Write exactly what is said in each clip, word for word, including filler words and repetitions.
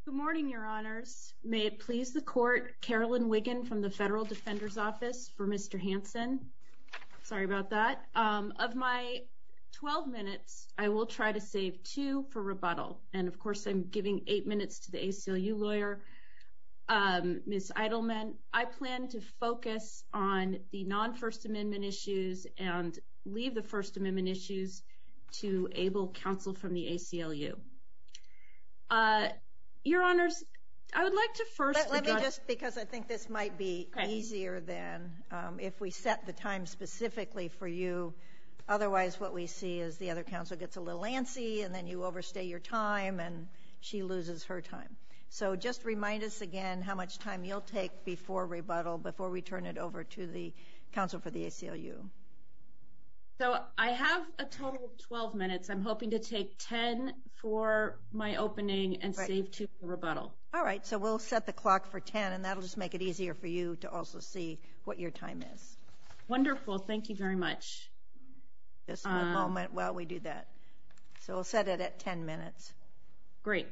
Good morning, Your Honors. May it please the Court, Carolyn Wiggin from the Federal Defender's Office for Mister Hansen. Sorry about that. Um, of my twelve minutes, I will try to save two for rebuttal. And of course, I'm giving eight minutes to the A C L U lawyer, um, Miz Eidelman. I plan to focus on the non-First Amendment issues and leave the First Amendment issues to able counsel from the A C L U. Uh, Your Honors, I would like to first let, let address... me just, because I think this might be okay. easier than um, if we set the time specifically for you. Otherwise, what we see is the other counsel gets a little antsy, and then you overstay your time, and she loses her time. So just remind us again how much time you'll take before rebuttal, before we turn it over to the counsel for the A C L U. So I have a total of twelve minutes. I'm hoping to take ten for my opening and right. save two for rebuttal. All right. So we'll set the clock for ten, and that'll just make it easier for you to also see what your time is. Wonderful. Thank you very much. Just one um, moment while we do that. So we'll set it at ten minutes. Great.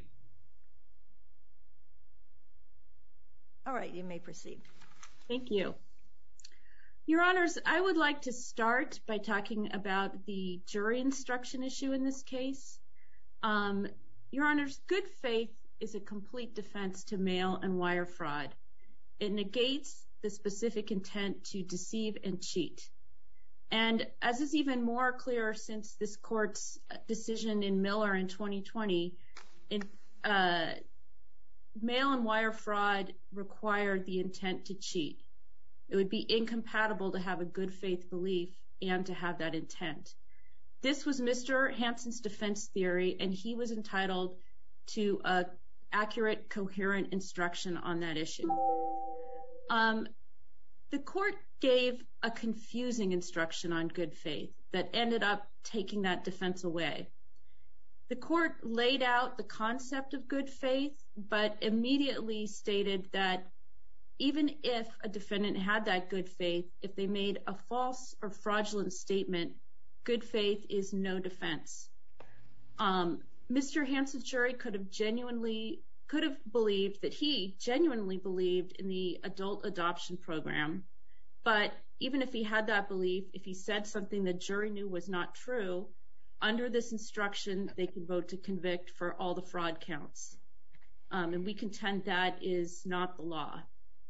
All right. You may proceed. Thank you. Your Honors, I would like to start by talking about the jury instruction issue in this case. Um, Your Honors, good faith is a complete defense to mail and wire fraud. It negates the specific intent to deceive and cheat. And as is even more clear since this court's decision in Miller in twenty twenty, in, uh, mail and wire fraud required the intent to cheat. It would be incompatible to have a good faith belief and to have that intent. This was Mister Hansen's defense theory, and he was entitled to a accurate, coherent instruction on that issue. Um, the court gave a confusing instruction on good faith that ended up taking that defense away. The court laid out the concept of good faith, but immediately stated that even if a defendant had that good faith, if they made a false or fraudulent statement, good faith is no defense. Um, Mister Hansen's jury could have genuinely, could have believed that he genuinely believed in the adult adoption program, but even if he had that belief, if he said something the jury knew was not true, under this instruction, they could vote to convict for all the fraud counts. Um, and we contend that is not the law.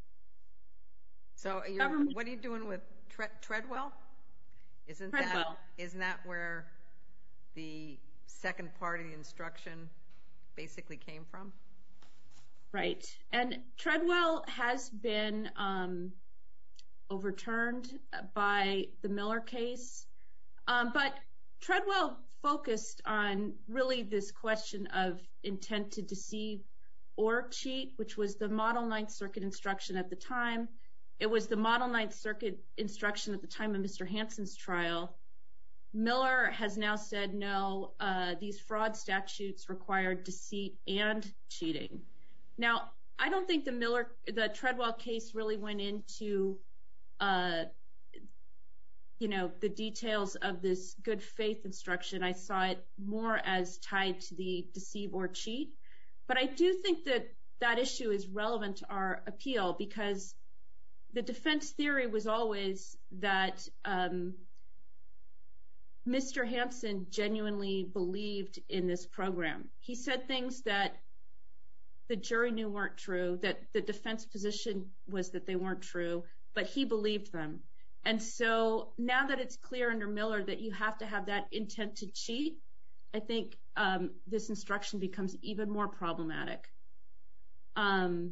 So you're, what are you doing with Tre Treadwell? Isn't Treadwell. that isn't that where the second part of the instruction basically came from? Right. And Treadwell has been um, overturned by the Miller case, um, but Treadwell focused on really this question of intent to deceive or cheat, which was the Model Ninth Circuit instruction at the time. It was the Model Ninth Circuit instruction at the time of Mister Hansen's trial. Miller has now said, no, uh, these fraud statutes require deceit and cheating. Now, I don't think the Miller, the Treadwell case really went into, uh, you know, the details of this good faith instruction. I saw it more as tied to the deceive or cheat. But I do think that that issue is relevant to our appeal because the defense theory was always that um, Mister Hansen genuinely believed in this program. He said things that the jury knew weren't true, that the defense position was that they weren't true, but he believed them. And so now that it's clear under Miller that you have to have that intent to cheat, I think um, this instruction becomes even more problematic. Um,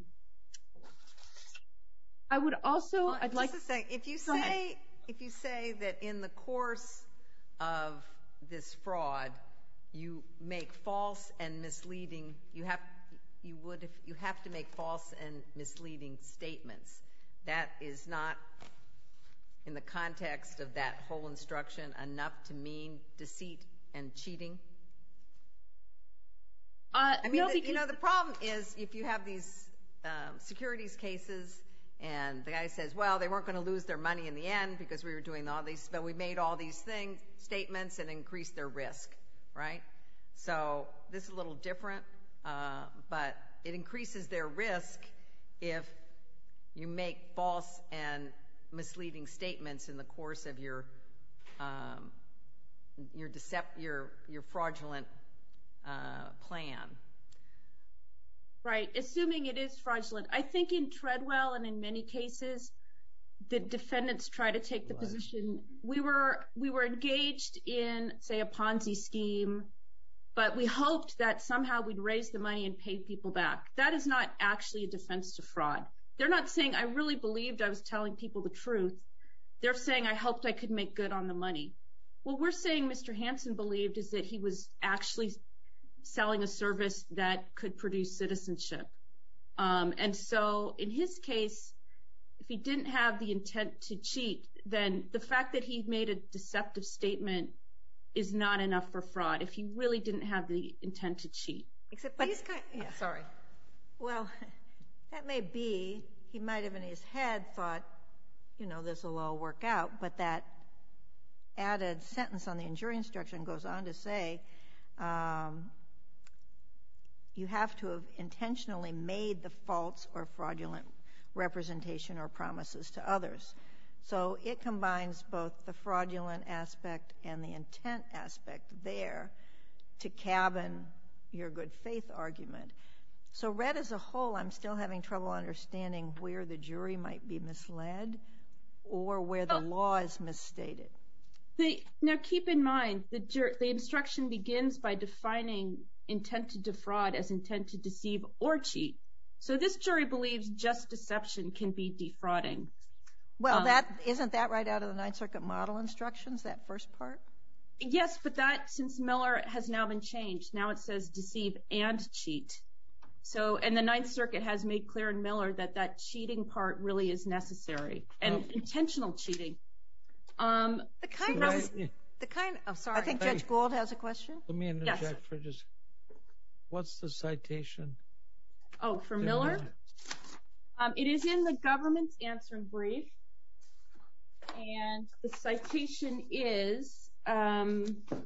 I would also, well, I'd like to say, if you say, if you say that in the course of this fraud, you make false and misleading, you have, you would, if you have to make false and misleading statements, that is not, in the context of that whole instruction, enough to mean deceit and cheating? Uh, I mean, no, the, you know, the problem is if you have these um, securities cases and the guy says, well, they weren't going to lose their money in the end because we were doing all these, but we made all these things, statements and increased their risk, right? So this is a little different, uh, but it increases their risk if you make false and misleading statements in the course of your um, your decept your your fraudulent uh, plan. Right, assuming it is fraudulent. I think in Treadwell and in many cases, the defendants try to take the right. position. We were we were engaged in, say, a Ponzi scheme, but we hoped that somehow we'd raise the money and pay people back. That is not actually a defense to fraud. They're not saying, I really believed I was telling people the truth. They're saying, I hoped I could make good on the money. What we're saying Mister Hansen believed is that he was actually selling a service that could produce citizenship. Um, and so in his case, if he didn't have the intent to cheat, then the fact that he made a deceptive statement is not enough for fraud if he really didn't have the intent to cheat. Except these kind of, yeah. Sorry. Well, that may be. He might have in his head thought, you know, this will all work out. But that added sentence on the jury instruction goes on to say, um, you have to have intentionally made the false or fraudulent representation or promises to others. So it combines both the fraudulent aspect and the intent aspect there to cabin your good faith argument. So read as a whole, I'm still having trouble understanding where the jury might be misled or where the law is misstated. The, now keep in mind, the, jur- the instruction begins by defining intent to defraud as intent to deceive or cheat. So this jury believes just deception can be defrauding. Well, um, that isn't that right out of the Ninth Circuit model instructions, that first part? Yes, but that, since Miller, has now been changed. Now it says deceive and cheat. So, and the Ninth Circuit has made clear in Miller that that cheating part really is necessary, and oh. intentional cheating. Um, the kind so of, I, the kind. Oh, sorry. I think Judge Gould has a question. Let me interject yes. for just. What's the citation? Oh, for Miller? Miller? Um, it is in the government's answering brief, and the citation is um,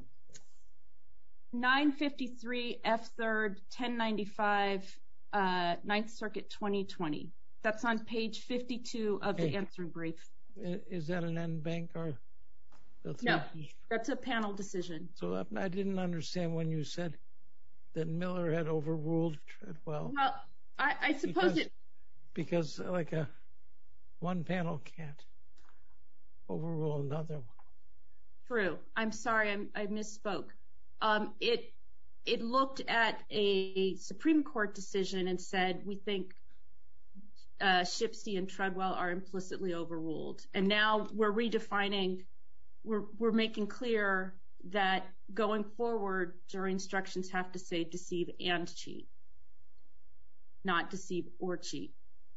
nine fifty-three F third ten ninety-five uh, Ninth Circuit twenty twenty. That's on page fifty-two of okay. the answering brief. Is that an en banc or? No, that's a panel decision. So I didn't understand when you said that Miller had overruled Treadwell. Well, I, I suppose because, it... Because, like, a one panel can't overrule another one. True. I'm sorry, I'm, I misspoke. Um, it it looked at a Supreme Court decision and said, we think uh, Shipsey and Treadwell are implicitly overruled. And now we're redefining, we're we're making clear that going forward, jury instructions have to say deceive and cheat, not deceive or cheat.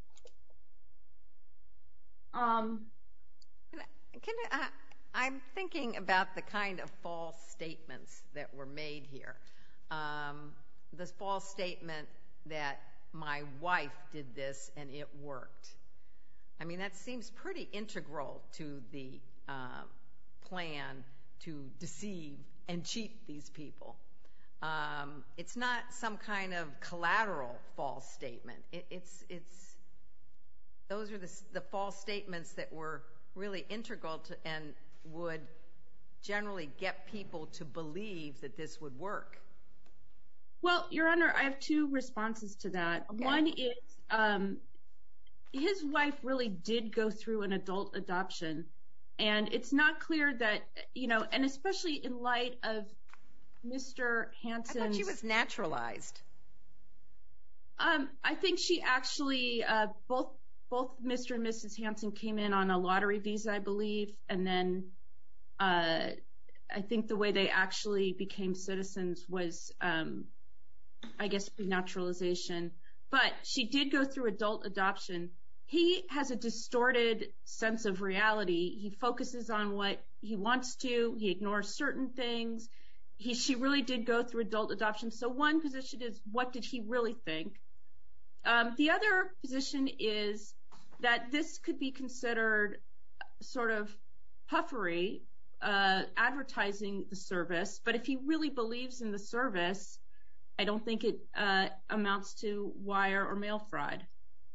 Um, can I, uh, I'm thinking about the kind of false statements that were made here. Um, this false statement that my wife did this and it worked. I mean, that seems pretty integral to the uh, plan to deceive and cheat these people. Um, it's not some kind of collateral false statement. It, it's it's those are the, the false statements that were really integral to and would generally get people to believe that this would work. Well, Your Honor, I have two responses to that. Okay. One is um, his wife really did go through an adult adoption. And it's not clear that, you know, and especially in light of Mister Hansen's... I thought she was naturalized. Um, I think she actually, uh, both both Mister and Missus Hansen came in on a lottery visa, I believe, and then uh, I think the way they actually became citizens was, um, I guess, naturalization. But she did go through adult adoption. He has a distorted sense of reality. He focuses on what he wants to. He ignores certain things. He, she really did go through adult adoption. So one position is, what did he really think? Um, the other position is that this could be considered sort of puffery, uh, advertising the service. But if he really believes in the service, I don't think it uh, amounts to wire or mail fraud.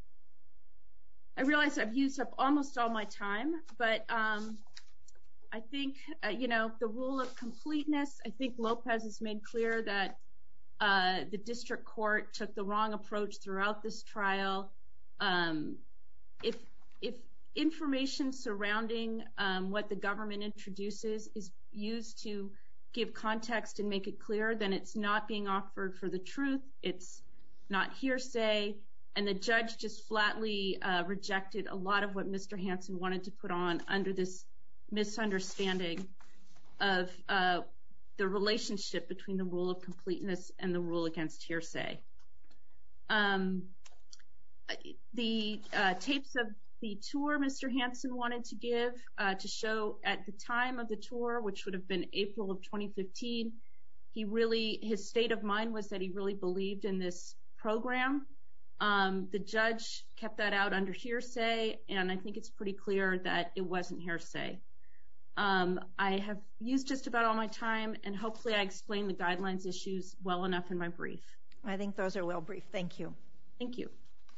I realize I've used up almost all my time, but um, I think, uh, you know, the rule of completeness, I think Lopez has made clear that uh, the district court took the wrong approach throughout this trial. Um, if, if information surrounding um, what the government introduces is used to give context and make it clear, then it's not being offered for the truth, it's not hearsay, and the judge just flatly uh, rejected a lot of what Mister Hansen wanted to put on under this misunderstanding of uh, the relationship between the rule of completeness and the rule against hearsay. Um, the uh, tapes of the tour Mister Hansen wanted to give uh, to show at the time of the tour, which would have been April of twenty fifteen, he really, his state of mind was that he really believed in this program. Um, the judge kept that out under hearsay, and I think it's pretty clear that it wasn't hearsay. Um, I have used just about all my time, and hopefully I explained the guidelines issues well enough in my brief. I think those are well briefed. Thank you. Thank you.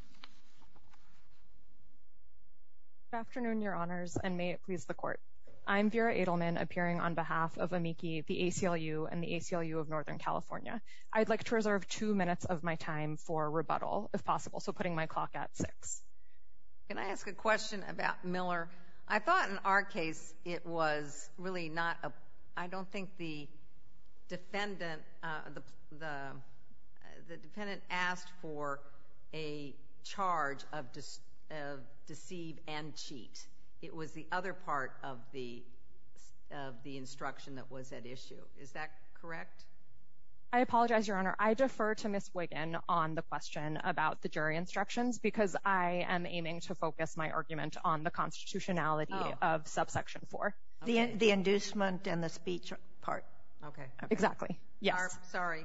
Good afternoon, Your Honors, and may it please the Court. I'm Vera Edelman, appearing on behalf of AMICI, the A C L U, and the A C L U of Northern California. I'd like to reserve two minutes of my time for rebuttal, if possible, so putting my clock at six. Can I ask a question about Miller? I thought in our case it was really not a, I don't think the defendant, uh, the, the, uh, the defendant asked for a charge of, dis, of deceive and cheat. It was the other part of the, of the instruction that was at issue. Is that correct? I apologize, Your Honor. I defer to Miz Wiggin on the question about the jury instructions because I am aiming to focus my argument on the constitutionality oh. of subsection four. Okay. The, the inducement and the speech part. Okay. okay. Exactly. Yes. Our, sorry.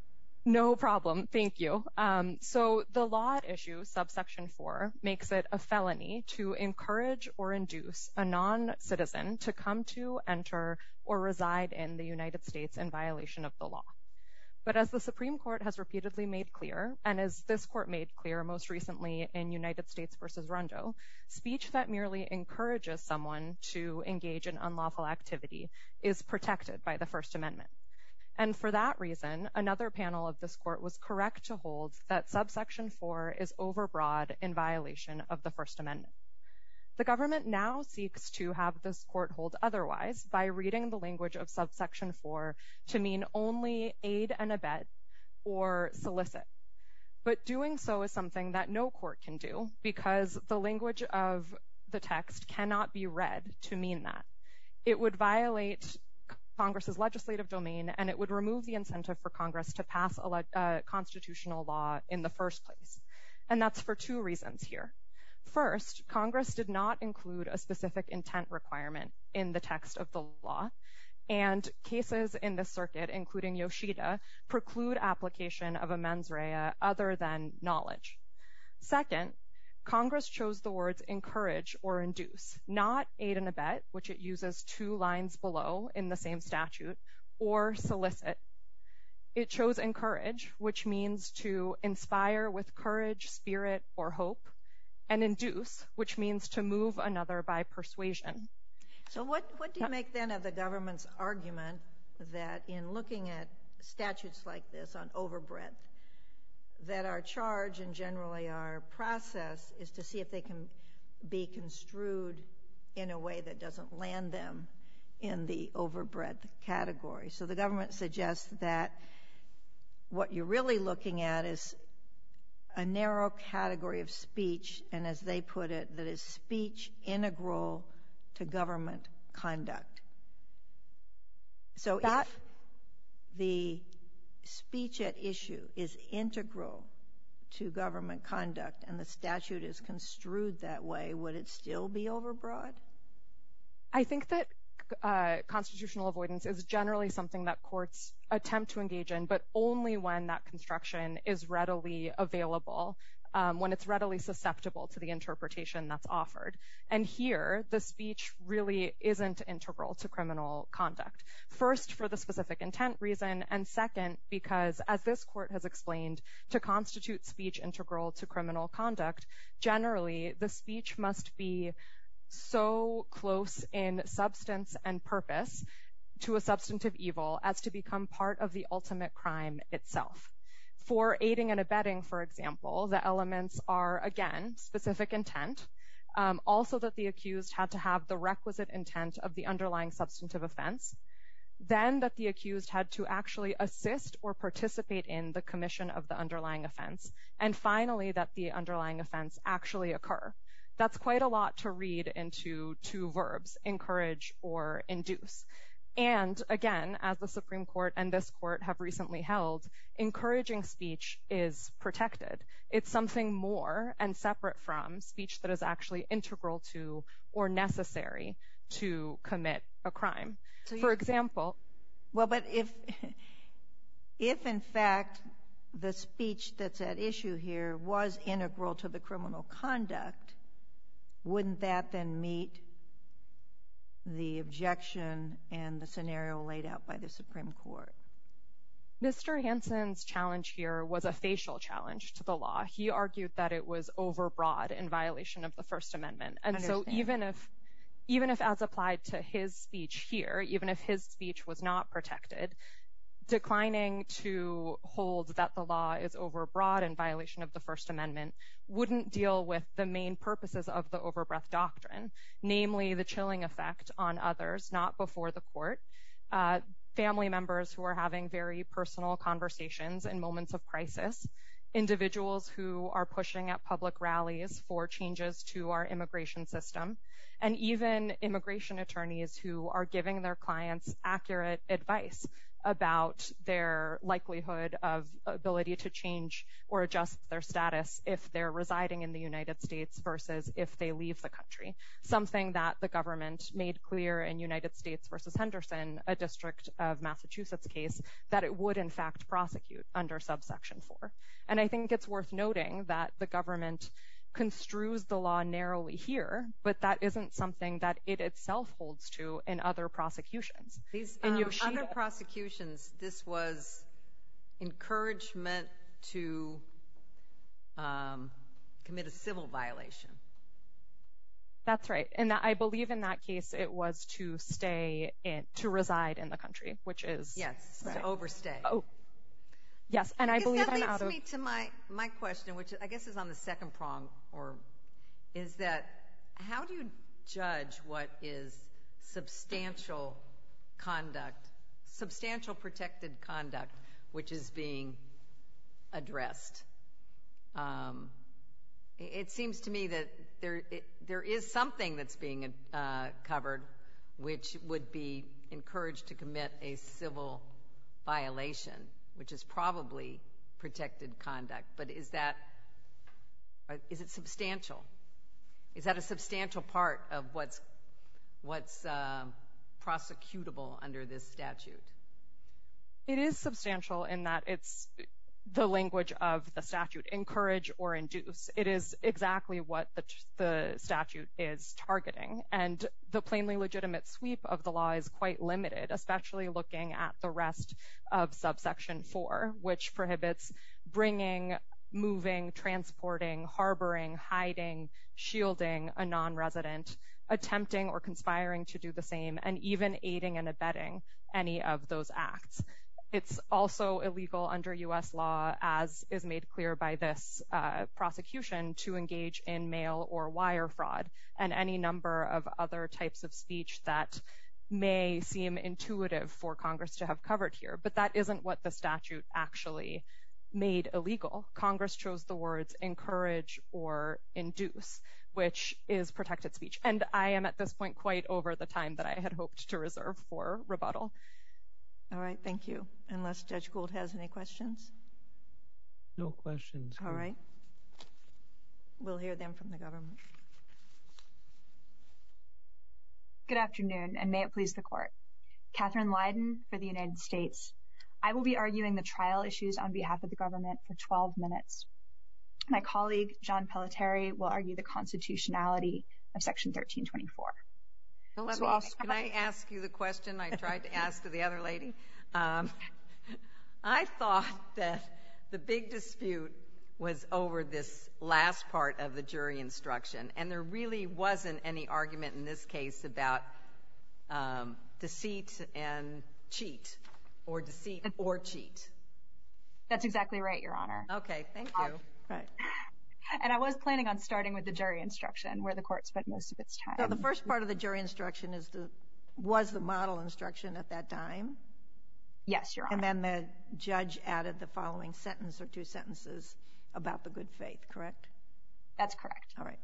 No problem. Thank you. Um, so the law at issue, subsection four, makes it a felony to encourage or induce a non-citizen to come to, enter, or reside in the United States in violation of the law. But as the Supreme Court has repeatedly made clear, and as this Court made clear most recently in United States versus Rondo, speech that merely encourages someone to engage in unlawful activity is protected by the First Amendment. And for that reason, another panel of this Court was correct to hold that subsection four is overbroad in violation of the First Amendment. The government now seeks to have this Court hold otherwise by reading the language of subsection four to mean only aid and abet or solicit. But doing so is something that no court can do because the language of the text cannot be read to mean that. It would violate Congress's legislative domain, and it would remove the incentive for Congress to pass a le- uh, constitutional law in the first place. And that's for two reasons here. First, Congress did not include a specific intent requirement in the text of the law, and cases in this circuit, including Yoshida, preclude application of a mens rea other than knowledge. Second, Congress chose the words encourage or induce, not aid and abet, which it uses two lines below in the same statute, or solicit. It chose encourage, which means to inspire with courage, spirit, or hope, and induce, which means to move another by persuasion. So what, what do you make then of the government's argument that in looking at statutes like this on overbreadth, that our charge and generally our process is to see if they can be construed in a way that doesn't land them in the overbreadth category? So the government suggests that what you're really looking at is a narrow category of speech, and as they put it, that is speech integral to government conduct. So that if the speech at issue is integral to government conduct and the statute is construed that way, would it still be overbroad? I think that uh, constitutional avoidance is generally something that courts attempt to engage in, but only when that construction is readily available um, when it's readily susceptible to the interpretation that's offered. And here, the speech really isn't integral to criminal conduct. First, for the specific intent reason, and second, because, as this court has explained, to constitute speech integral to criminal conduct, generally, the speech must be so close in substance and purpose to a substantive evil as to become part of the ultimate crime itself. For aiding and abetting, for example, the elements are, again, specific intent, um, also that the accused had to have the requisite intent of the underlying substantive offense, then that the accused had to actually assist or participate in the commission of the underlying offense, and finally that the underlying offense actually occur. That's quite a lot to read into two verbs, encourage or induce. And again, as the Supreme Court and this court have recently held, encouraging speech is protected. It's something more and separate from speech that is actually integral to or necessary to commit a crime. So For example... Well, but if, if in fact the speech that's at issue here was integral to the criminal conduct, wouldn't that then meet the objection and the scenario laid out by the Supreme Court? Mister Hansen's challenge here was a facial challenge to the law. He argued that it was overbroad in violation of the First Amendment. And so even if, even if as applied to his speech here, even if his speech was not protected, declining to hold that the law is overbroad in violation of the First Amendment wouldn't deal with the main purposes of the overbreadth doctrine, namely the chilling effect on others, not before the court, uh, family members who are having very personal conversations in moments of crisis, individuals who are pushing at public rallies for changes to our immigration system, and even immigration attorneys who are giving their clients accurate advice about their likelihood of ability to change or adjust their status if they're residing in the United States versus if they leave the country, something that the government made clear in United States versus Henderson, a District of Massachusetts case, that it would in fact prosecute under subsection four. And I think it's worth noting that the government construes the law narrowly here, but that isn't something that it itself holds to in other prosecutions. These in um, Yoshida, other prosecutions, this was encouragement to um, commit a civil violation. That's right. And that, I believe in that case it was to stay in, to reside in the country, which is... Yes, right. To overstay. Oh. Yes, and I, I believe I'm out of... That leads me to my, my question, which I guess is on the second prong, or is that how do you judge what is substantial conduct, substantial protected conduct, which is being addressed? Um, it seems to me that there it, there is something that's being uh, covered, which would be encouraged to commit a civil violation, which is probably protected conduct. But is that, is it substantial? Is that a substantial part of what's, what's uh, prosecutable under this statute? It is substantial in that it's the language of the statute, encourage or induce. It is exactly what the, the statute is targeting. And the plainly legitimate sweep of the law is quite limited, especially looking at the rest of subsection four, which prohibits bringing, moving, transporting, harboring, hiding, shielding a non-resident, attempting or conspiring to do the same, and even aiding and abetting any of those acts. It's also illegal under U S law, as is made clear by this uh, prosecution, to engage in mail or wire fraud and any number of other types of speech that may seem intuitive for Congress to have covered here. But that isn't what the statute actually made illegal. Congress chose the words encourage or induce, which is protected speech. And I am at this point quite over the time that I had hoped to reserve for rebuttal. All right, thank you. Unless Judge Gould has any questions? No questions. All right. We'll hear them from the government. Good afternoon, and may it please the Court. Catherine Lydon for the United States. I will be arguing the trial issues on behalf of the government for twelve minutes. My colleague, John Pelletieri, will argue the constitutionality of Section thirteen twenty-four. Well, let So me, I'll can I ask you the question I tried to ask the other lady? Um, I thought that the big dispute was over this last part of the jury instruction, and there really wasn't any argument in this case about um, deceit and cheat, or deceit or cheat. That's exactly right, Your Honor. Okay, thank you. Um, Right. And I was planning on starting with the jury instruction, where the court spent most of its time. So the first part of the jury instruction is the was the model instruction at that time? Yes, Your Honor. And then the judge added the following sentence or two sentences about the good faith, correct? That's correct. All right.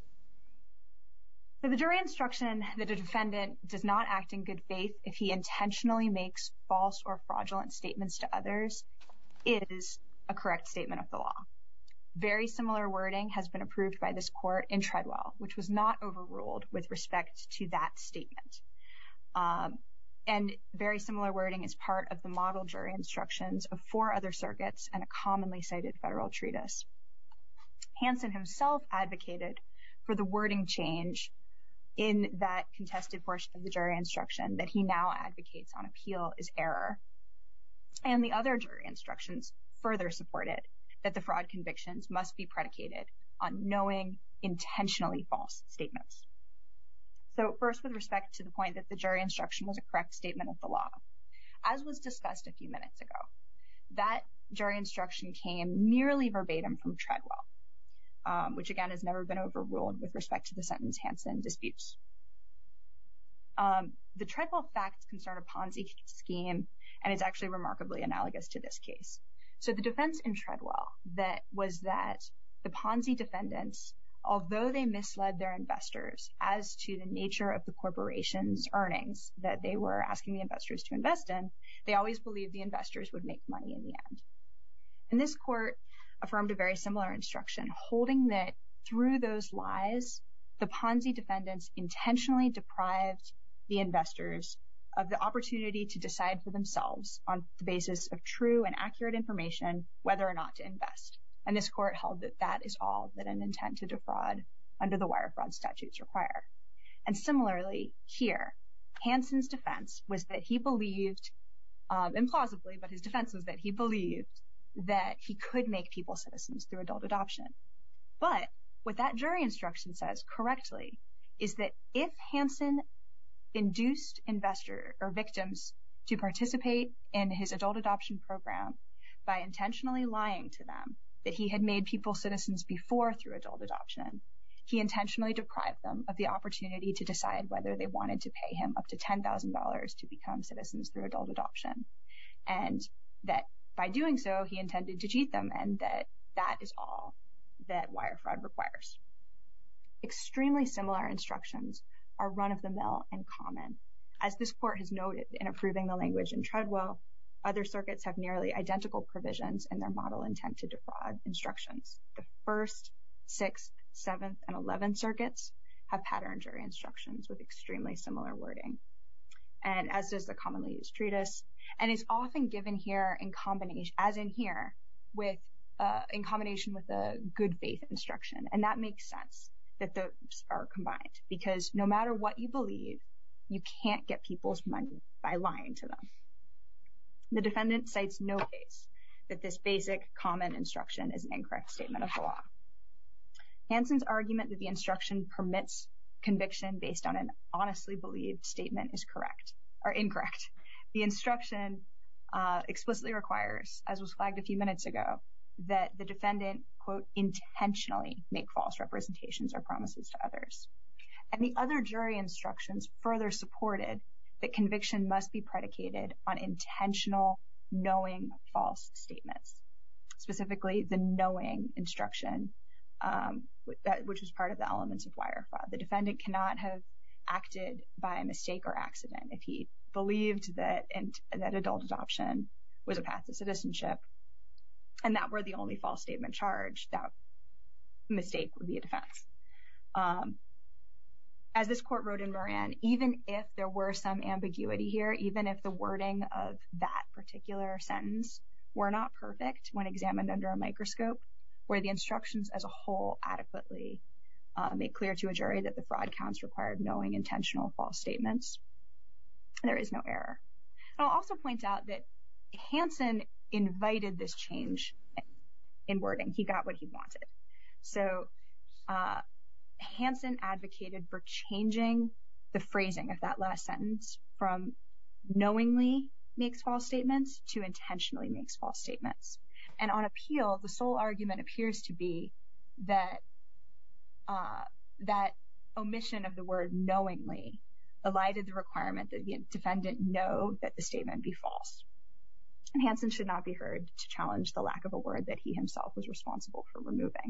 So the jury instruction that a defendant does not act in good faith if he intentionally makes false or fraudulent statements to others is a correct statement of the law. Very similar wording has been approved by this court in Treadwell, which was not overruled with respect to that statement. Um, and very similar wording is part of the model jury instructions of four other circuits and a commonly cited federal treatise. Hansen himself advocated for the wording change in that contested portion of the jury instruction that he now advocates on appeal is error. And the other jury instructions further supported that the fraud convictions must be predicated on knowing, intentionally false statements. So first, with respect to the point that the jury instruction was a correct statement of the law, as was discussed a few minutes ago, that jury instruction came nearly verbatim from Treadwell, um, which again has never been overruled with respect to the sentence Hansen disputes. Um, the Treadwell facts concern a Ponzi scheme, and it's actually remarkably analogous to this case. So the defense in Treadwell that was that the Ponzi defendants, although they misled their investors as to the nature of the corporation's earnings that they were asking the investors to invest in, they always believed the investors would make money in the end. And this court affirmed a very similar instruction, holding that through those lies, the Ponzi defendants intentionally deprived the investors of the opportunity to decide for themselves on the basis of true and accurate information whether or not to invest. And this court held that that is all that an intent to defraud under the wire fraud statutes require. And similarly here, Hansen's defense was that he believed, um, implausibly, but his defense was that he believed that he could make people citizens through adult adoption. But what that jury instruction says correctly is that if Hansen induced investor or victims to participate in his adult adoption program by intentionally lying to them that he had made people citizens before through adult adoption, he intentionally deprived them of the opportunity to decide whether they wanted to pay him up to ten thousand dollars to become citizens through adult adoption. And that by doing so, he intended to cheat them, and that that is all that wire fraud requires. Extremely similar instructions are run-of-the-mill and common. As this court has noted in approving the language in Treadwell, other circuits have nearly identical provisions in their model intent to defraud instructions. The first, sixth, seventh, and eleventh circuits have pattern jury instructions with extremely similar wording, and as does the commonly used treatise, and is often given here in combination, as in here, with uh, in combination with a good faith instruction. And that makes sense that those are combined, because no matter what you believe, you can't get people's money by lying to them. The defendant cites no case that this basic common instruction is an incorrect statement of the law. Hansen's argument that the instruction permits conviction based on an honestly believed statement is correct, or incorrect. The instruction uh, explicitly requires, as was flagged a few minutes ago, that the defendant, quote, intentionally make false representations or promises to others. And the other jury instructions further supported that conviction must be predicated on intentional, knowing false statements. Specifically, the knowing instruction, um, which was part of the elements of wire fraud. The defendant cannot have acted by mistake or accident. If he believed that and that adult adoption was a path to citizenship, and that were the only false statement charged, that mistake would be a defense. Um, as this court wrote in Moran, even if there were some ambiguity here, even if the wording of that particular sentence were not perfect when examined under a microscope, where the instructions as a whole adequately uh, make clear to a jury that the fraud counts required knowing intentional false statements, there is no error. And I'll also point out that Hansen invited this change in wording. He got what he wanted. So uh, Hansen advocated for changing the phrasing of that last sentence from knowingly makes false statements to intentionally makes false statements. And on appeal, the sole argument appears to be that uh, that omission of the word knowingly elided the requirement that the defendant know that the statement be false. And Hansen should not be heard to challenge the lack of a word that he himself was responsible for removing.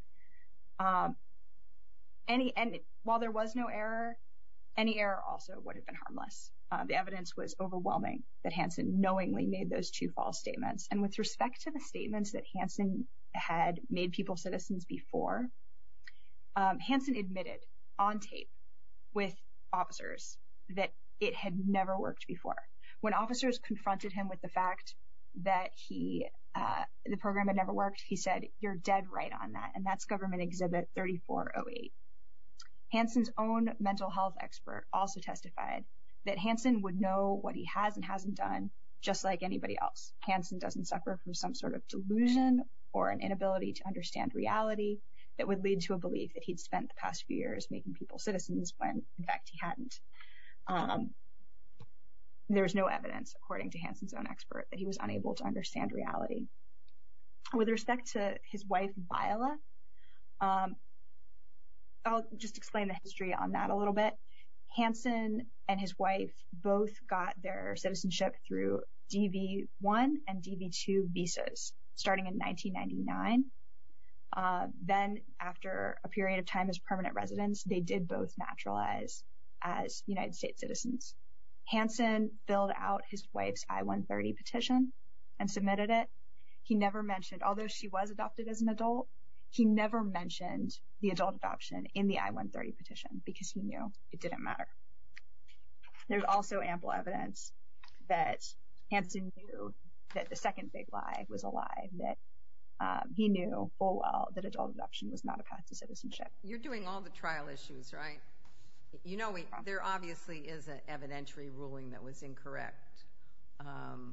Um, any and while there was no error, any error also would have been harmless. Uh, the evidence was overwhelming that Hansen knowingly made those two false statements. And with respect to the statements that Hansen had made people citizens before, um, Hansen admitted on tape with officers that it had never worked before. When officers confronted him with the fact that he uh, the program had never worked, he said, "You're dead right on that." And that's Government Exhibit thirty-four oh eight. Hansen's own mental health expert also testified that Hansen would know what he has and hasn't done just like anybody else. Hansen doesn't suffer from some sort of delusion or an inability to understand reality that would lead to a belief that he'd spent the past few years making people citizens when, in fact, he hadn't. Um, there's no evidence, according to Hansen's own expert, that he was unable to understand reality. With respect to his wife, Viola, um, I'll just explain the history on that a little bit. Hansen and his wife both got their citizenship through D V one and D V two visas starting in nineteen ninety-nine. Uh, then, after a period of time as permanent residents, they did both naturalize as United States citizens. Hansen filled out his wife's I one thirty petition and submitted it. He never mentioned, although she was adopted as an adult, he never mentioned the adult adoption in the I one thirty petition because he knew it didn't matter. There's also ample evidence that Hansen knew that the second big lie was a lie, that um, he knew full well that adult adoption was not a path to citizenship. You're doing all the trial issues, right? You know, we, there obviously is an evidentiary ruling that was incorrect. Um,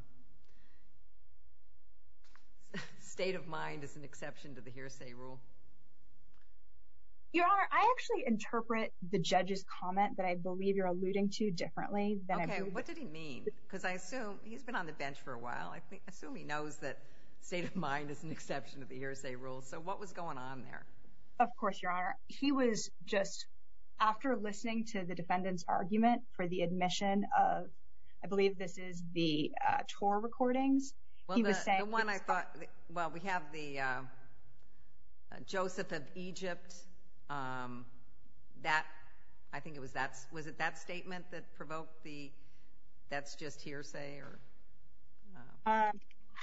state of mind is an exception to the hearsay rule. Your Honor, I actually interpret the judge's comment that I believe you're alluding to differently than okay, I believe. What did he mean? Because I assume he's been on the bench for a while. I think, assume he knows that state of mind is an exception to the hearsay rule. So what was going on there? Of course, Your Honor. He was just, after listening to the defendant's argument for the admission of, I believe this is the uh, tour recordings, well, he the, was saying... the one I thought, well, we have the uh, uh, Joseph of Egypt, um, that, I think it was that, was it that statement that provoked the, that's just hearsay or... Uh... Um,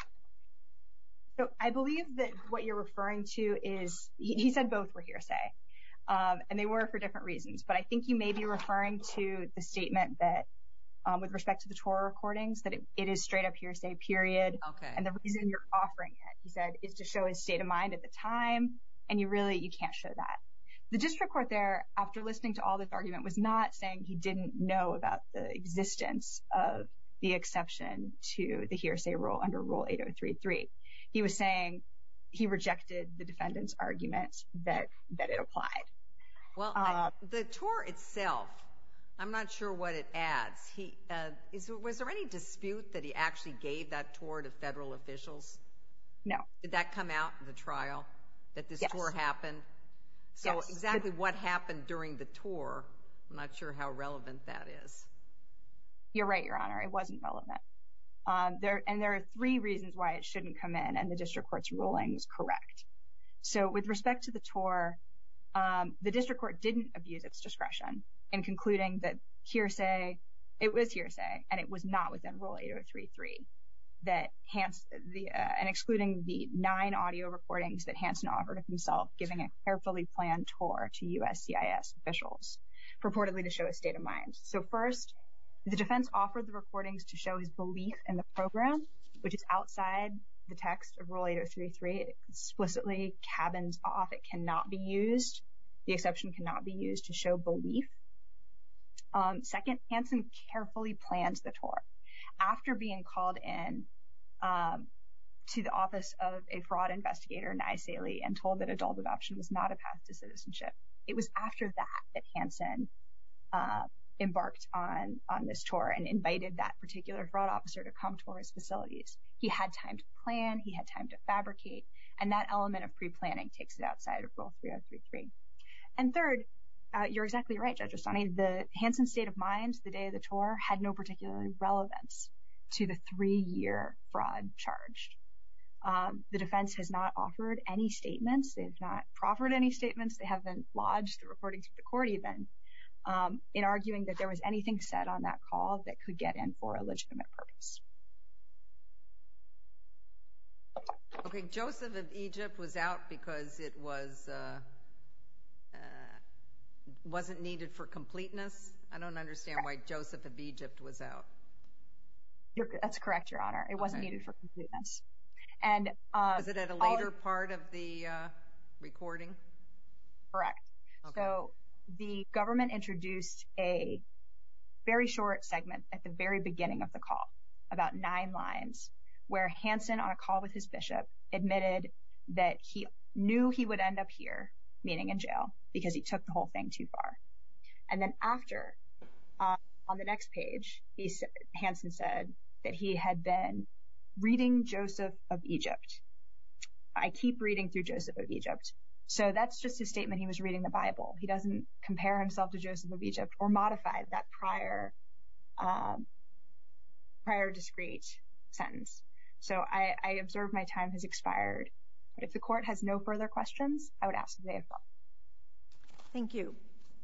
so I believe that what you're referring to is, he, he said both were hearsay, um, and they were for different reasons, but I think you may be referring to the statement that, um, with respect to the tour recordings, that it, it is straight up hearsay, period. Okay. And the reason you're offering it, he said, is to show his state of mind at the time, and you really, you can't show that. The district court there, after listening to all this argument, was not saying he didn't know about the existence of the exception to the hearsay rule under Rule eight oh three three. He was saying he rejected the defendant's argument that, that it applied. Well, uh, I, the tour itself, I'm not sure what it adds. He, uh, is, was there any dispute that he actually gave that tour to federal officials? No. Did that come out in the trial, that this yes. tour happened? So yes. exactly the, what happened during the tour, I'm not sure how relevant that is. You're right, Your Honor. It wasn't relevant. Um, there, and there are three reasons why it shouldn't come in, and the district court's ruling was correct. So with respect to the tour, um, the district court didn't abuse its discretion in concluding that hearsay, it was hearsay, and it was not within Rule eight oh three three, that Hans, the, uh, and excluding the nine audio recordings that Hansen offered of himself giving a carefully planned tour to U S C I S officials, purportedly to show his state of mind. So first, the defense offered the recordings to show his belief in the program, which is outside the text of Rule eight oh three three. It explicitly cabins off. It cannot be used. The exception cannot be used to show belief. Um, second, Hansen carefully planned the tour. After being called in um, to the office of a fraud investigator, Nye Saley, and told that adult adoption was not a path to citizenship, it was after that that Hansen uh, embarked on, on this tour and invited that particular fraud officer to come tour his facilities. He had time to plan, he had time to fabricate, and that element of pre-planning takes it outside of Rule three oh three three. And third, uh, you're exactly right, Judge Rustani, the Hansen state of mind the day of the tour had no particular relevance to the three-year fraud charged. Um, the defense has not offered any statements. They've not proffered any statements. They haven't lodged the recordings with the court even um, in arguing that there was anything said on that call that could get in for a legitimate purpose. Okay, Joseph of Egypt was out because it was uh, uh, wasn't needed for completeness. I don't understand why Joseph of Egypt was out. You're, that's correct, Your Honor. It wasn't Okay. needed for completeness. And uh, Was it at a later part of the uh, recording? Correct. Okay. So the government introduced a very short segment at the very beginning of the call, about nine lines, where Hansen, on a call with his bishop, admitted that he knew he would end up here, meaning in jail, because he took the whole thing too far. And then after, uh, on the next page, he said, Hansen said that he had been reading Joseph of Egypt. I keep reading through Joseph of Egypt. So that's just his statement. He was reading the Bible. He doesn't compare himself to Joseph of Egypt or modify that prior, um, prior discrete sentence. So I, I observe my time has expired. But if the court has no further questions, I would ask that they affirm. Thank you.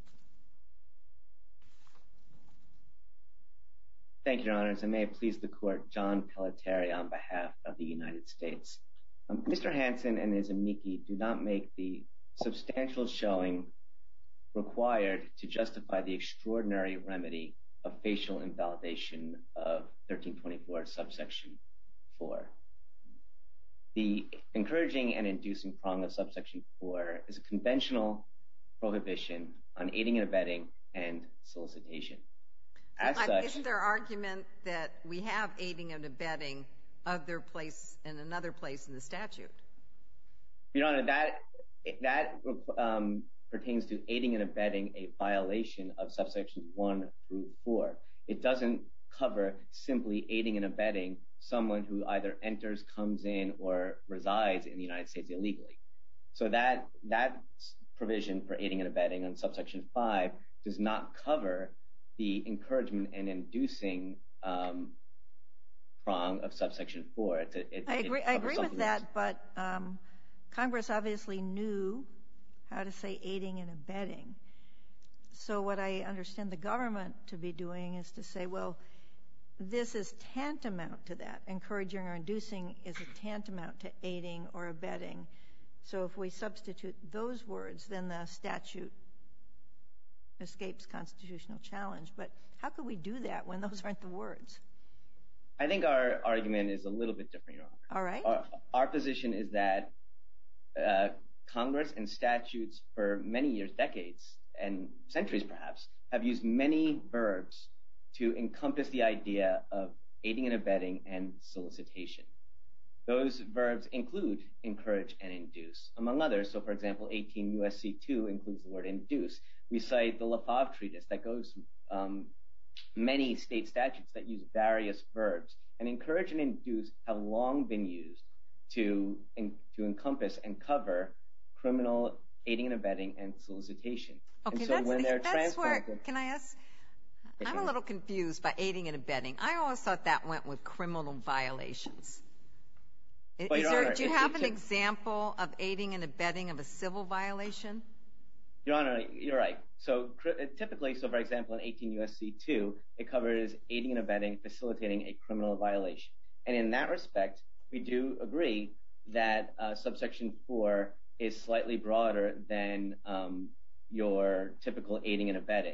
Thank you, Your Honors, and may it please the Court, John Pelletieri on behalf of the United States. Um, Mister Hansen and his amici do not make the substantial showing required to justify the extraordinary remedy of facial invalidation of thirteen twenty-four subsection four. The encouraging and inducing prong of subsection four is a conventional prohibition on aiding and abetting and solicitation. As I, such, isn't there argument that we have aiding and abetting other place in another place in the statute? Your Honor, that that um, pertains to aiding and abetting a violation of subsections one through four. It doesn't cover simply aiding and abetting someone who either enters, comes in, or resides in the United States illegally. So that that provision for aiding and abetting on subsection five does not cover the encouragement and inducing um, prong of subsection four. It, it, I agree, it I agree with something that, else. but um, Congress obviously knew how to say aiding and abetting. So what I understand the government to be doing is to say, well, this is tantamount to that. Encouraging or inducing is a tantamount to aiding or abetting. So if we substitute those words, then the statute escapes constitutional challenge. But how could we do that when those aren't the words? I think our argument is a little bit different, Your Honor. All right. Our, our position is that uh, Congress and statutes for many years, decades, and centuries perhaps, have used many verbs to encompass the idea of aiding and abetting and solicitation. Those verbs include encourage and induce, among others. So, for example, eighteen U S C two includes the word induce. We cite the Lafave Treatise that goes um, many state statutes that use various verbs. And encourage and induce have long been used to, in, to encompass and cover criminal aiding and abetting and solicitation. Okay, and so that's, when they're that's where, transplanted, can I ask, Yes, I'm ma'am. a little confused by aiding and abetting. I always thought that went with criminal violations. Is Well, Your there, Honor, do you it- have it an took- example of aiding and abetting of a civil violation? Your Honor, you're right. So typically, so for example, in eighteen U S C two, it covers aiding and abetting, facilitating a criminal violation. And in that respect, we do agree that uh, subsection four is slightly broader than um, your typical aiding and abetting.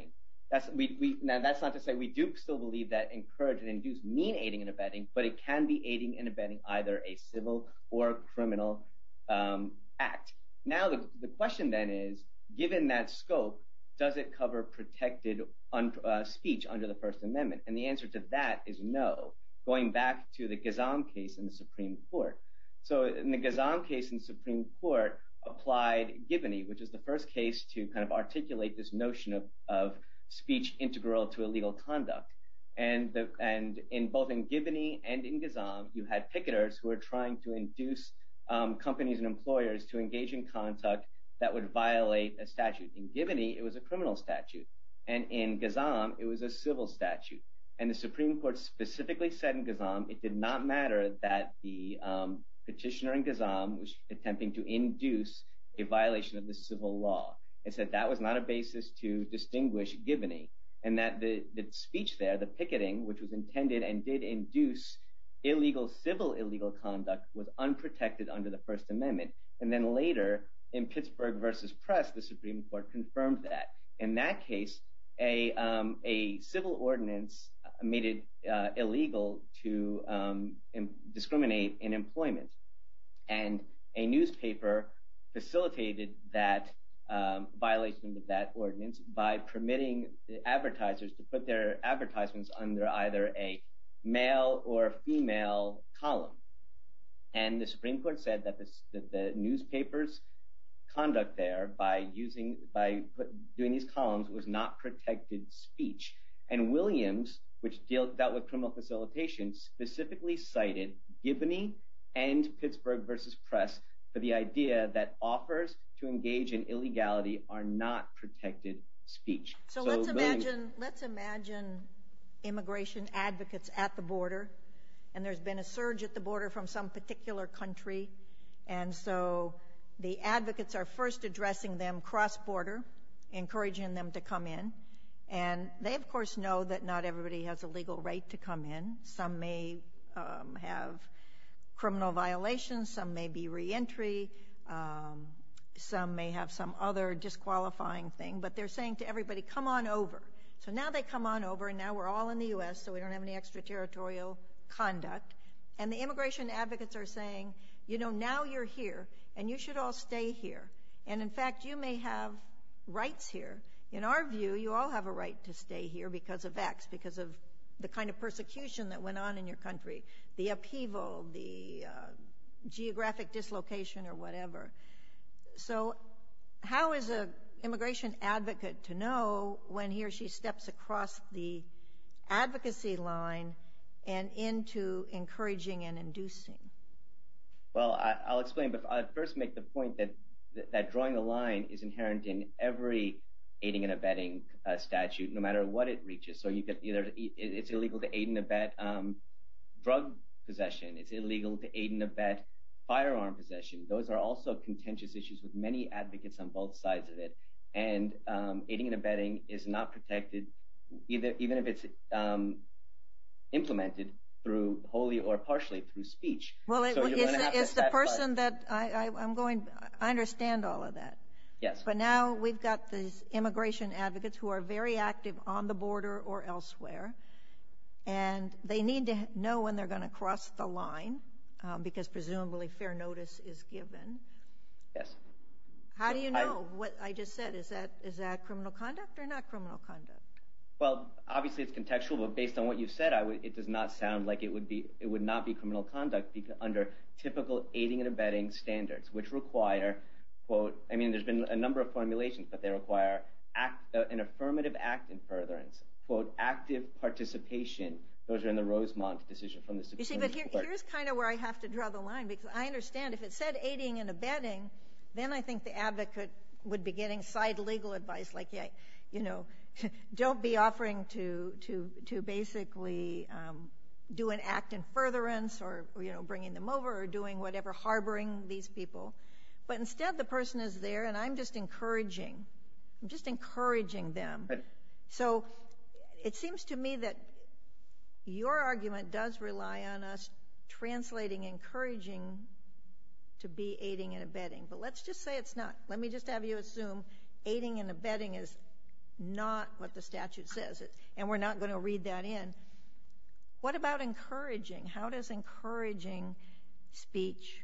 That's we, we now that's not to say we do still believe that encourage and induce mean aiding and abetting, but it can be aiding and abetting either a civil or criminal um, act. Now the, the question then is, given that scope, does it cover protected un, uh, speech under the First Amendment? And the answer to that is no, going back to the Ghazam case in the Supreme Court. So in the Ghazam case in the Supreme Court applied Gibney, which is the first case to kind of articulate this notion of, of speech integral to illegal conduct. And the, and in both in Gibney and in Ghazam, you had picketers who were trying to induce um, companies and employers to engage in conduct that would violate a statute. In Gibney, it was a criminal statute. And in Ghazam, it was a civil statute. And the Supreme Court specifically said in Ghazam, it did not matter that the um, petitioner in Ghazam was attempting to induce a violation of the civil law. It said that was not a basis to distinguish Gibney, and that the, the speech there, the picketing, which was intended and did induce illegal, civil illegal conduct, was unprotected under the First Amendment. And then later, in Pittsburgh versus Press, the Supreme Court confirmed that. In that case, a, um, a civil ordinance made it uh, illegal to um, im- discriminate in employment. And a newspaper facilitated that um, violation of that ordinance by permitting the advertisers to put their advertisements under either a male or female column. And the Supreme Court said that, this, that the newspaper's conduct there by using by put, doing these columns was not protected speech. And Williams, which deal, dealt with criminal facilitation, specifically cited Gibney and Pittsburgh versus Press for the idea that offers to engage in illegality are not protected speech. So, so let's Williams, imagine let's imagine immigration advocates at the border, and there's been a surge at the border from some particular country, and so the advocates are first addressing them cross-border, encouraging them to come in. And they, of course, know that not everybody has a legal right to come in. Some may um, have criminal violations. Some may be reentry. Um, some may have some other disqualifying thing. But they're saying to everybody, come on over. So now they come on over, and now we're all in the U S, so we don't have any extraterritorial conduct. And the immigration advocates are saying, you know, now you're here, and you should all stay here. And, in fact, you may have rights here. In our view, you all have a right to stay here because of X, because of the kind of persecution that went on in your country, the upheaval, the uh, geographic dislocation or whatever. So how is an immigration advocate to know when he or she steps across the advocacy line and into encouraging and inducing? Well, I, I'll explain, but I'll first make the point that, that, that drawing the line is inherent in every aiding and abetting uh, statute, no matter what it reaches. So you could either it's illegal to aid and abet um, drug possession. It's illegal to aid and abet firearm possession. Those are also contentious issues with many advocates on both sides of it. And um, aiding and abetting is not protected, either even if it's um, implemented through wholly or partially through speech. Well, it, so is, the, is the person that I, I, I'm going, I understand all of that. Yes. But now we've got these immigration advocates who are very active on the border or elsewhere, and they need to know when they're going to cross the line um, because presumably fair notice is given. Yes. How do you know I, what I just said? Is that is that criminal conduct or not criminal conduct? Well, obviously it's contextual, but based on what you've said, I would, it does not sound like it would be. It would not be criminal conduct because under typical aiding and abetting standards, which require, quote, I mean, there's been a number of formulations, but they require act, uh, an affirmative act in furtherance, quote, active participation. Those are in the Rosemont decision from the Supreme Court. You see, but here, here's kind of where I have to draw the line, because I understand if it said aiding and abetting, then I think the advocate would be getting side legal advice like, yeah, you know, don't be offering to to to basically um, do an act in furtherance or, or, you know, bringing them over or doing whatever, harboring these people. But instead the person is there, and I'm just encouraging. I'm just encouraging them. But, so it seems to me that your argument does rely on us translating encouraging to be aiding and abetting. But let's just say it's not. Let me just have you assume aiding and abetting is not what the statute says, and we're not going to read that in. What about encouraging? How does encouraging speech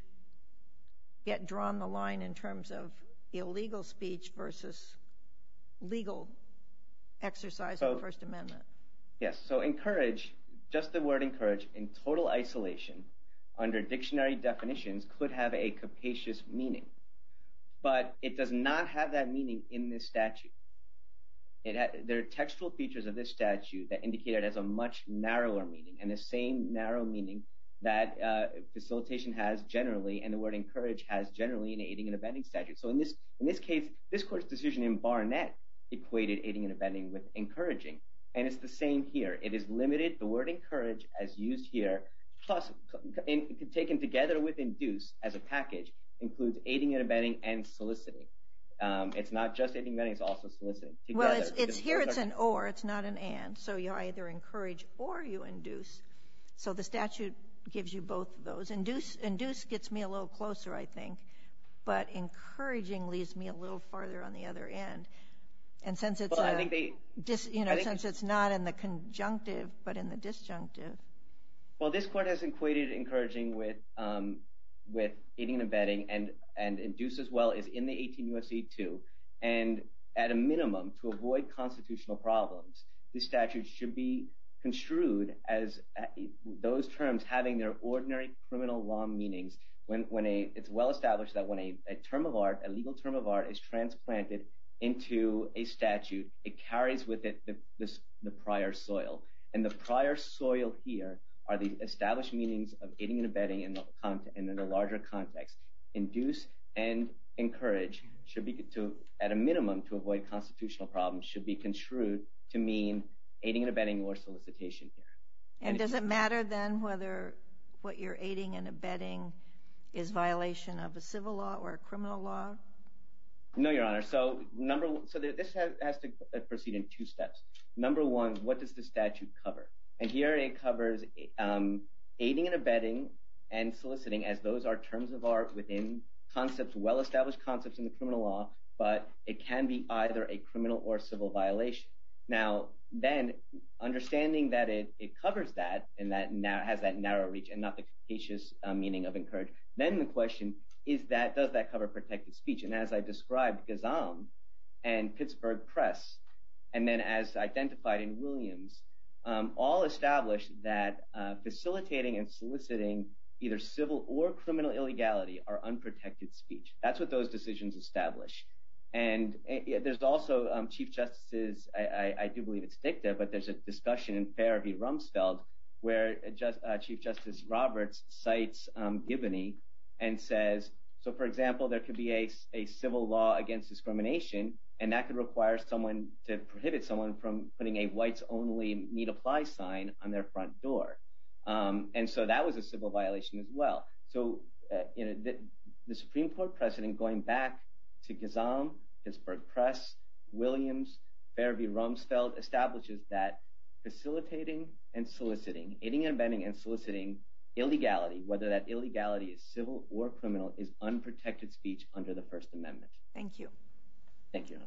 get drawn the line in terms of illegal speech versus legal exercise of the First Amendment? Yes, so encourage, just the word encourage, in total isolation, under dictionary definitions, could have a capacious meaning. But it does not have that meaning in this statute. It ha- there are textual features of this statute that indicate it has a much narrower meaning, and the same narrow meaning that uh, facilitation has generally, and the word encourage has generally in an aiding and abetting statute. So in this in this case, this court's decision in Barnett equated aiding and abetting with encouraging. And it's the same here. It is limited, the word encourage as used here, plus in, taken together with induce as a package, includes aiding and abetting and soliciting. Um, it's not just aiding and abetting, it's also soliciting. Together, well, it's, it's here it's an or, it's not an and. So you either encourage or you induce. So the statute gives you both of those. Induce, induce gets me a little closer, I think, but encouraging leaves me a little farther on the other end. And since it's well, a, I think they, dis, you know, since it's not in the conjunctive but in the disjunctive. Well, this court has equated encouraging with um, with aiding and abetting, and and induce as well is in the eighteen U S C two. And at a minimum, to avoid constitutional problems, this statute should be construed as uh, those terms having their ordinary criminal law meanings. When when a it's well established that when a, a term of art, a legal term of art, is transplanted into a statute, it carries with it the, the, the prior soil. And the prior soil here are the established meanings of aiding and abetting in the, context, in the larger context. Induce and encourage should be, to, at a minimum, to avoid constitutional problems, should be construed to mean aiding and abetting or solicitation here. And, and does it matter then whether what you're aiding and abetting is violation of a civil law or a criminal law? No, Your Honor. So number one, so this has, has to proceed in two steps. Number one, what does the statute cover? And here it covers um, aiding and abetting and soliciting, as those are terms of art within concepts, well-established concepts in the criminal law, but it can be either a criminal or civil violation. Now, then, understanding that it, it covers that and that now has that narrow reach and not the capacious uh, meaning of encourage, then the question is that, does that cover protected speech? And as I described, Gazam and Pittsburgh Press, and then as identified in Williams, um, all established that uh, facilitating and soliciting either civil or criminal illegality are unprotected speech. That's what those decisions establish. And uh, there's also um, Chief Justice's, I, I, I do believe it's dicta, but there's a discussion in Fair v. Rumsfeld where just, uh, Chief Justice Roberts cites um, Giboney and says, so for example, there could be a, a civil law against discrimination, and that could require someone to prohibit someone from putting a whites-only need apply sign on their front door. Um, and so that was a civil violation as well. So, uh, you know, the, the Supreme Court precedent going back to Gazam, Pittsburgh Press, Williams, Fair v. Rumsfeld establishes that facilitating and soliciting, aiding and abetting and soliciting illegality, whether that illegality is civil or criminal, is unprotected speech under the First Amendment. Thank you. Thank you.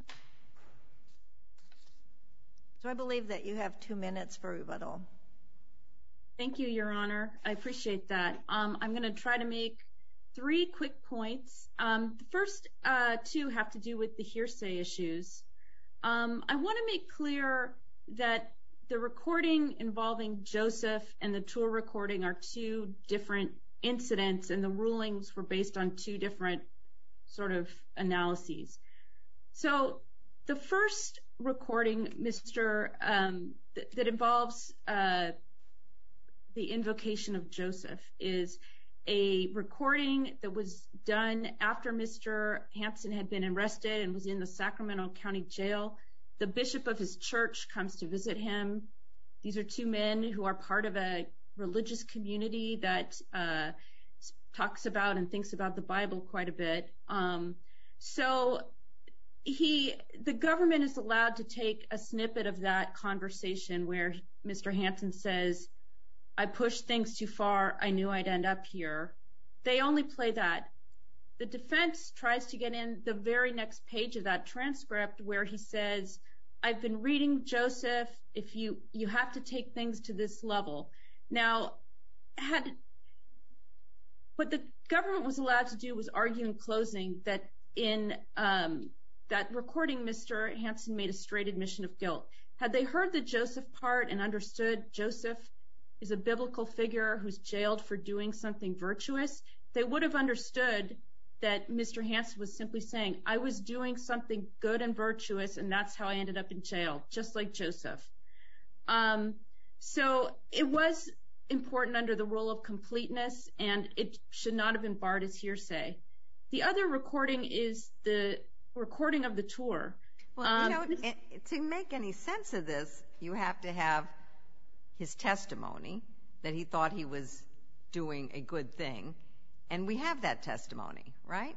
So I believe that you have two minutes for rebuttal. Thank you, Your Honor. I appreciate that. Um, I'm going to try to make three quick points. Um, the first uh, two have to do with the hearsay issues. Um, I want to make clear that the recording involving Joseph and the tour recording are two different incidents, and the rulings were based on two different sort of analyses. So the first recording, Mister Um, th- that involves uh, the invocation of Joseph, is a recording that was done after Mister Hansen had been arrested and was in the Sacramento County Jail. The bishop of his church comes to visit him. These are two men who are part of a religious community that uh, talks about and thinks about the Bible quite a bit. Um, so he, the government is allowed to take a snippet of that conversation where Mister Hansen says, "I pushed things too far. I knew I'd end up here." They only play that the defense tries to get in the very next page of that transcript where he says, I've been reading Joseph, if you, you have to take things to this level. Now, had what the government was allowed to do was argue in closing that in um, that recording, Mister Hansen made a straight admission of guilt. Had they heard the Joseph part and understood Joseph is a biblical figure who's jailed for doing something virtuous, they would have understood that Mister Hansen was simply saying, I was doing something good and virtuous, and that's how I ended up in jail, just like Joseph. Um, so it was important under the rule of completeness, and it should not have been barred as hearsay. The other recording is the recording of the tour. Well, um, you know, to make any sense of this, you have to have his testimony that he thought he was doing a good thing. And we have that testimony, right?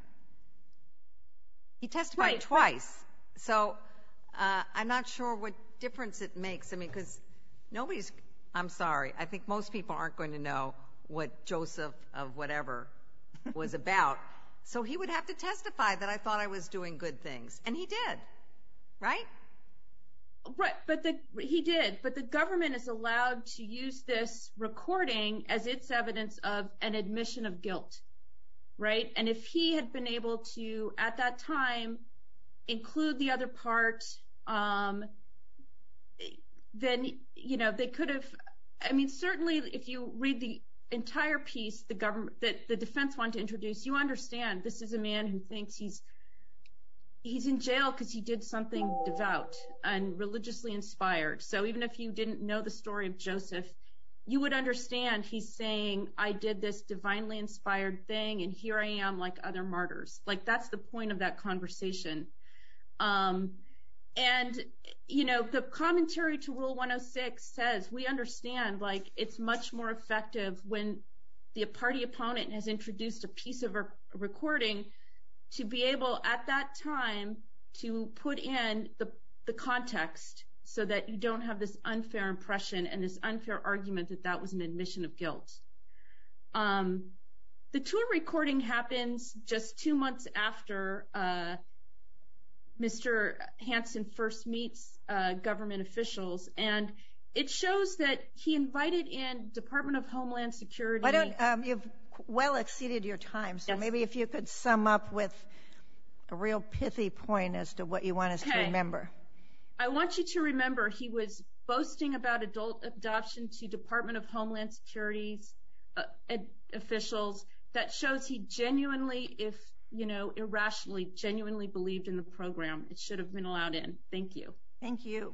He testified right, twice. Right. So uh, I'm not sure what difference it makes. I mean, because nobody's, I'm sorry, I think most people aren't going to know what Joseph of whatever was about. So he would have to testify that I thought I was doing good things. And he did, right? Right, but the, he did. But the government is allowed to use this recording as its evidence of an admission of guilt, right? And if he had been able to, at that time, include the other part, um, then, you know, they could have, I mean, certainly if you read the entire piece the government that the defense wanted to introduce, you understand this is a man who thinks he's he's in jail because he did something devout and religiously inspired. So even if you didn't know the story of Joseph, you would understand he's saying, I did this divinely inspired thing, and here I am like other martyrs. Like, that's the point of that conversation. Um, and, you know, the commentary to Rule one oh six says, we understand, like, it's much more effective when the party opponent has introduced a piece of a recording to be able, at that time, to put in the, the context so that you don't have this unfair impression and this unfair argument that that was an admission of guilt. Um, the tour recording happens just two months after uh, Mister Hansen first meets uh, government officials, and it shows that he invited in Department of Homeland Security. Why don't, um, you've well exceeded your time, so yes. Maybe if you could sum up with a real pithy point as to what you want us okay. to remember. I want you to remember he was boasting about adult adoption to Department of Homeland Security's uh, ad- officials. That shows he genuinely, if, you know, irrationally, genuinely believed in the program. It should have been allowed in. Thank you. Thank you.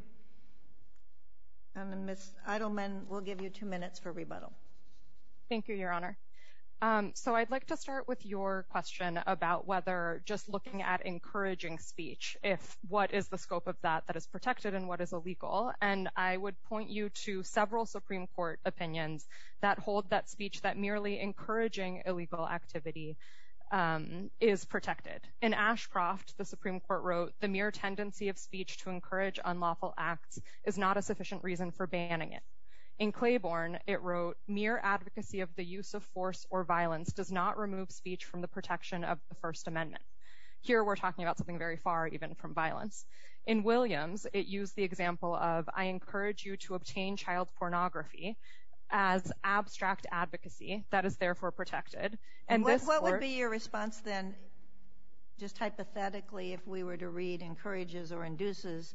And then Miz Eidelman, we'll give you two minutes for rebuttal. Thank you, Your Honor. Um, so I'd like to start with your question about whether just looking at encouraging speech, if what is the scope of that that is protected and what is illegal. And I would point you to several Supreme Court opinions that hold that speech that merely encouraging illegal activity um, is protected. In Ashcroft, the Supreme Court wrote, the mere tendency of speech to encourage unlawful acts is not a sufficient reason for banning it. In Claiborne, it wrote, mere advocacy of the use of force or violence does not remove speech from the protection of the First Amendment. Here we're talking about something very far even from violence. In Williams, it used the example of, I encourage you to obtain child pornography as abstract advocacy that is therefore protected. And what, this what court, would be your response then, just hypothetically, if we were to read encourages or induces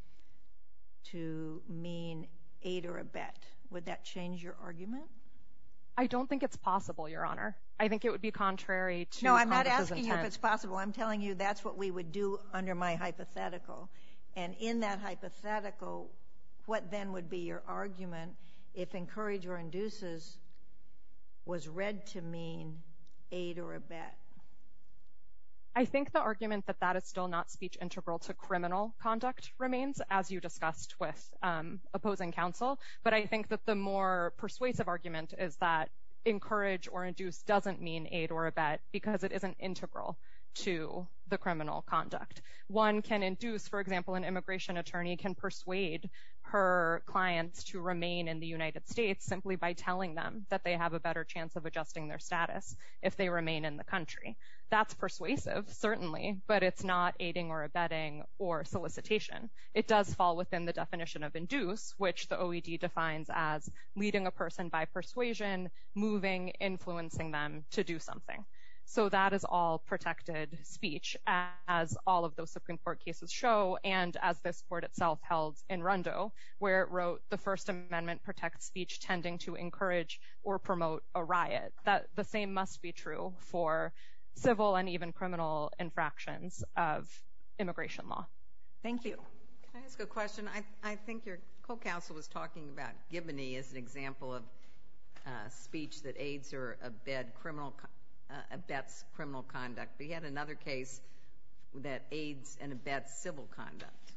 to mean aid or abet? Would that change your argument? I don't think it's possible, Your Honor. I think it would be contrary to No, I'm not Congress's asking intent. you if it's possible. I'm telling you that's what we would do under my hypothetical. And in that hypothetical, what then would be your argument if encourage or induces was read to mean aid or abet? I think the argument that that is still not speech integral to criminal conduct remains, as you discussed with um, opposing counsel. But I think that the more persuasive argument is that encourage or induce doesn't mean aid or abet because it isn't integral to the criminal conduct. One can induce, for example, an immigration attorney can persuade her clients to remain in the United States simply by telling them that they have a better chance of adjusting their status if they remain in the country. That's persuasive, certainly, but it's not aiding or abetting or solicitation. It does fall within the definition of induce, which the O E D defines as leading a person by persuasion, moving, influencing them to do something. So that is all protected speech, as all of those Supreme Court cases show, and as this court itself held in Rundo, where it wrote the First Amendment protects speech tending to encourage or promote a riot. That the same must be true for civil and even criminal infractions of immigration law. Thank you. Can I ask a question? I, I think your co-counsel was talking about Giboney as an example of uh, speech that aids or abet criminal Uh, abets criminal conduct, but he had another case that aids and abets civil conduct.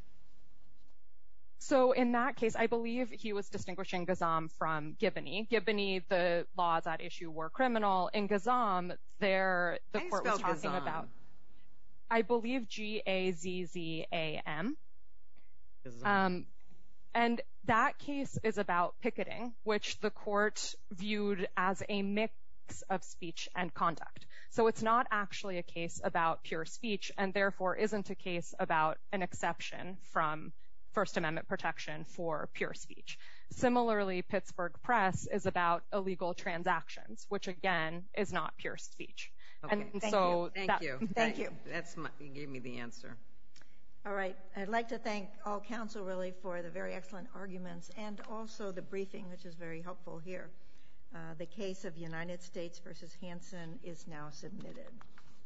So in that case, I believe he was distinguishing Gazam from Giboney. Giboney, the laws at issue were criminal. In Gazam, there the court was talking Gazam? about, I believe, G A Z Z A M. Um, and that case is about picketing, which the court viewed as a mix of speech and conduct. So it's not actually a case about pure speech, and therefore isn't a case about an exception from First Amendment protection for pure speech. Similarly, Pittsburgh Press is about illegal transactions, which again is not pure speech. Okay. And Thank so you. Thank that, you. Thank that, you. That's my, you gave me the answer. All right. I'd like to thank all counsel, really, for the very excellent arguments and also the briefing, which is very helpful here. Uh, the case of United States versus Hansen is now submitted.